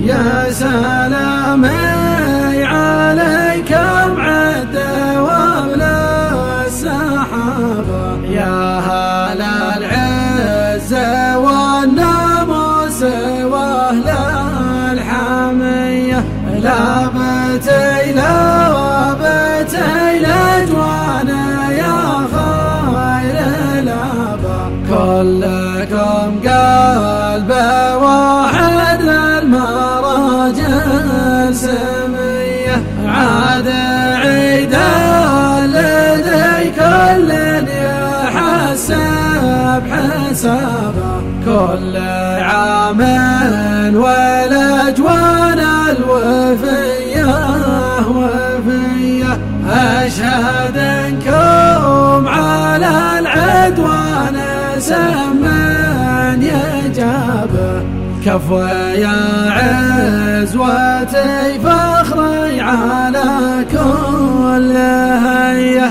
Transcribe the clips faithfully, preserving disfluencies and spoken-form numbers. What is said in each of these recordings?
يا سلامي عليكم عد وابلا السحابة يا هل العز والناموس واهل الحمية لا بتي لا بتي لجوان يا خير الابا كلكم قلب واحد للمراجل سمية عاد عيد لدي كل يحسب حسابه كل عام والاجوان الوفيه وفيه اشهد انكم على العدوان سمن يجابه كفو يا عزوتي فخري على كل هيه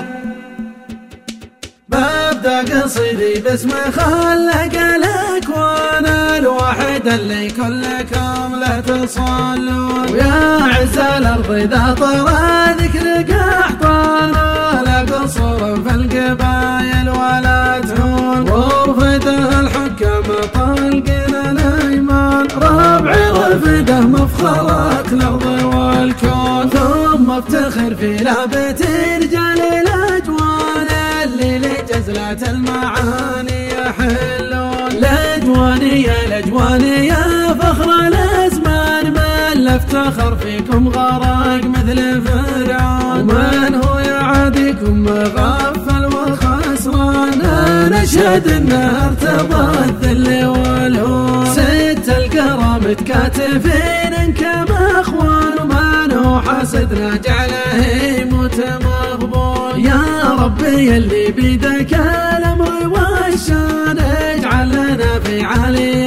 ببدأ قصيدي باسم خلق الاكوان الواحد اللي كلكم لا تصلون ويا عز الارض اذا طرى ذكرك احطانا لا قصور في القبايل ولا تهون ورفده الحكم طلقنا الايمان ربعي رفده مفخرات الارض والكون ثم افتخر في لعبة رجال الاجوان اللي لجزلة المعاني يحلون الاجوانية الاجوانية فخر الازمان من افتخر فيكم غرق مثل فرعون ومن هو يعاديكم مغفل وخسران نشهد انه ارتضى الذل والهون ست القرى متكاتفين كما اخوان ومن هو حسدنا جعله يموت مغبون يا ربي اللي بيدك الامر والشان اجعل لنا في علي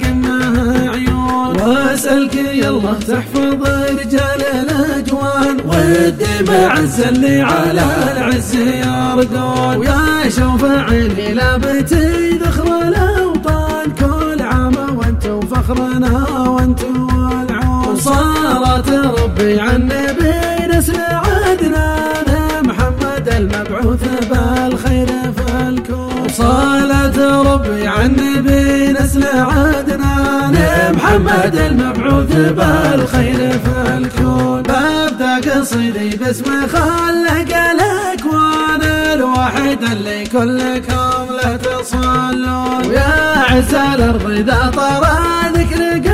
القمه عيون واسالك يا الله تحفظ رجال الاجوان والدمع عز اللي على العز يرقون ويا شوف عيني لابتي ذخر الاوطان كل عام وانتم فخرنا وانتم العون صارت ربي عن نبي نسل عدنان محمد المبعوث بالخير في الكون صالت ربي عن نبي نسل عدنان محمد المبعوث بالخير في الكون ببدأ قصيدي باسم خلق الاكوان الواحد اللي كلكم لا تصلون ويا عز الارض اذا طرى ذكرك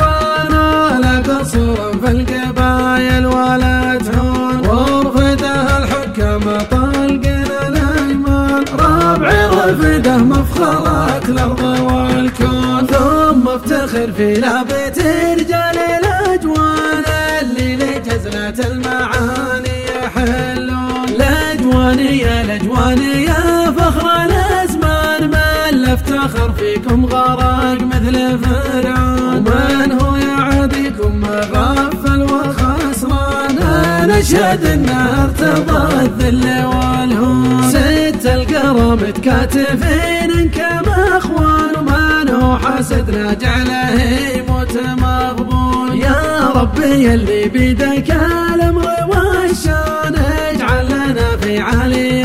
احطانا لا قصور في القبايل ولا تهون ورفده الحكم طلقنا الايمان ربعي رفده مفخرات الارض والكون ثم افتخر في لعبة رجال الاجوان اللي لجزلة المعاني يحلون الاجوانية الاجوانية فخر الازمان من افتخر فيكم غرق مثل فرعون ومن هو يعاديكم مغفل وخسران نشهد انه ارتضى الذل والهون ست القرى متكاتفين كما اخوان ومن هو حسدنا جعله يموت مغبون يا ربي اللي بيدك الامر والشان اجعل لنا في علي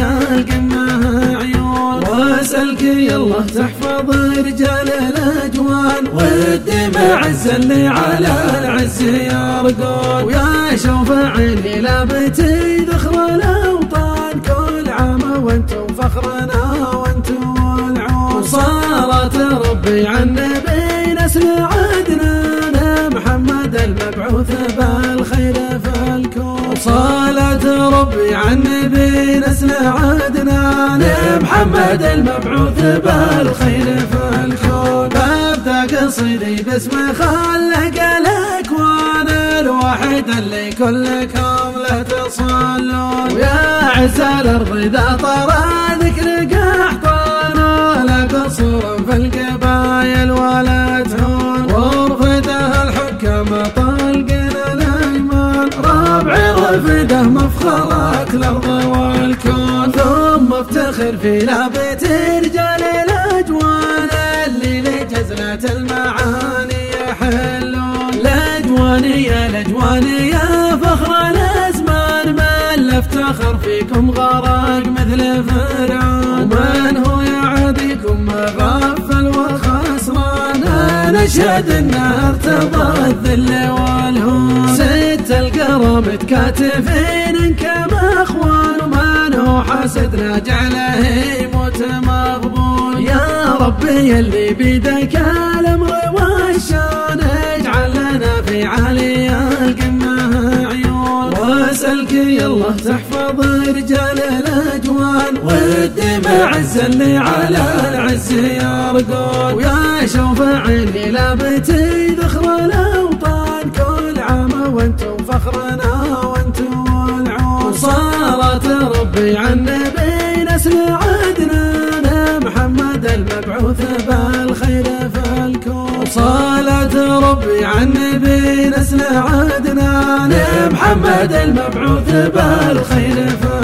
القمه عيون واسالك يا الله تحفظ رجال الاجوان والدمع عز اللي على العز يرقون ويا شوف عيني لابتي ذخر الاوطان كل عام وانتم فخرنا وانتم العون صارت ربي عن نبي نسل عدنان محمد المبعوث بالخير في الكون صالت ربي عن نبي نسل عدنان محمد المبعوث بالخير في الكون ببدأ قصيدي باسم خلق الاكوان الواحد اللي كلكم لا تصلون ويا عز الارض اذا طرى ذكرك احطانا لا قصور في القبايل ولا تهون ورفده الحكم طلقنا الايمان ربعي رفده مفخرات الارض والكون ثم افتخر في لعبة رجال الاجوان اللي لجزلة المعاني يحلون اخواني يا الاجوان يا فخر الازمان، من افتخر فيكم غرق مثل فرعون، ومن هو يعاديكم غفل وخسران، نشهد انه ارتضى الذل والهون، ست القرى متكاتفين كما اخوان، ومن هو حسدنا جعله يموت مغبون، يا ربي يلي بيدك الامر والشان، اجعل لنا في عالي القمه عيون، واسالك يا الله تحفظ رجال الاجوان، والدماء عز اللي على العز يرقون، ويا شوف عيني لابتي ذخر الاوطان، كل عام وانتم فخرنا وانتم العون، صلاة ربي عن نبي نسل عدنان، محمد المبعوث بالخير في الكون، صلاة ربي عن نبي نسل عدنان، محمد المبعوث بالخير في